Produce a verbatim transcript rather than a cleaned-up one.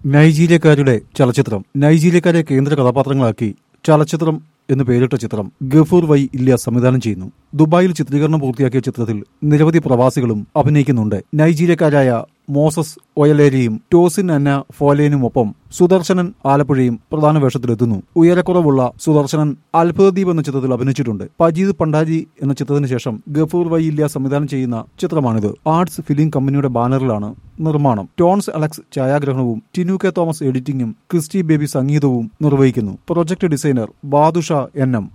നൈജീരിയക്കാരുടെ ചലച്ചിത്രം. നൈജീരിയക്കാരെ കേന്ദ്ര കഥാപാത്രങ്ങളാക്കി ചലച്ചിത്രം എന്ന് പേരിട്ട ചിത്രം ഗഫൂർ വൈ ഇല്യാസ് സംവിധാനം ചെയ്യുന്നു. ദുബായിൽ ചിത്രീകരണം പൂർത്തിയാക്കിയ ചിത്രത്തിൽ നിരവധി പ്രവാസികളും അഭിനയിക്കുന്നുണ്ട്. നൈജീരിയക്കാരായ മോസസ് ഒയലേരിയും ടോസിൻ അന്ന ഫോലേനുമൊപ്പം സുദർശനൻ ആലപ്പുഴയും പ്രധാന വേഷത്തിലെത്തുന്നു. ഉയരക്കുറവുള്ള സുദർശനൻ അത്ഭുതദ്വീപ് എന്ന ചിത്രത്തിൽ അഭിനയിച്ചിട്ടുണ്ട്. പജീദ് പണ്ടാരി എന്ന ചിത്രത്തിന് ശേഷം ഗഫൂർ വൈ ഇല്യാസ് സംവിധാനം ചെയ്യുന്ന ചിത്രമാണിത്. ആർട്സ് ഫിലിം കമ്പനിയുടെ ബാനറിലാണ് നിർമ്മാണം. ടോൺസ് അലക്സ് ഛായാഗ്രഹണവും ടിനു കെ തോമസ് എഡിറ്റിംഗും ക്രിസ്റ്റി ബേബി സംഗീതവും നിർവഹിക്കുന്നു. Project designer Badusha N M.